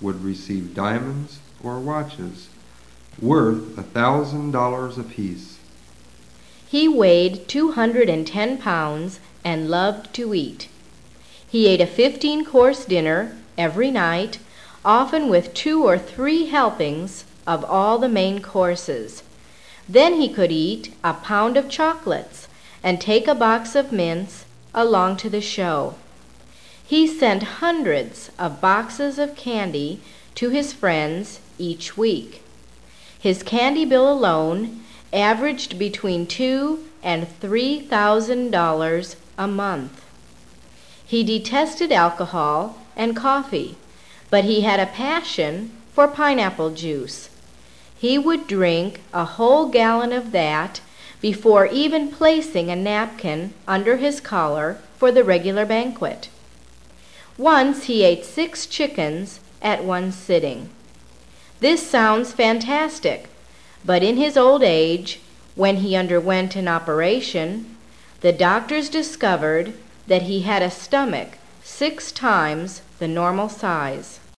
would receive diamonds or watches worth $1,000 apiece. He weighed 210 pounds and loved to eat. He ate a 15-course dinner every night, often with 2 or 3 helpings of all the main courses. Then he could eat a pound of chocolates and take a box of mints along to the show. He sent hundreds of boxes of candy to his friends each week. His candy bill alone averaged between $2,000 and $3,000 a month. He detested alcohol and coffee, but he had a passion for pineapple juice. He would drink a whole gallon of that before even placing a napkin under his collar for the regular banquet. Once he ate 6 chickens at one sitting. This sounds fantastic, but in his old age, when he underwent an operation, the doctors discovered that he had a stomach 6 times the normal size.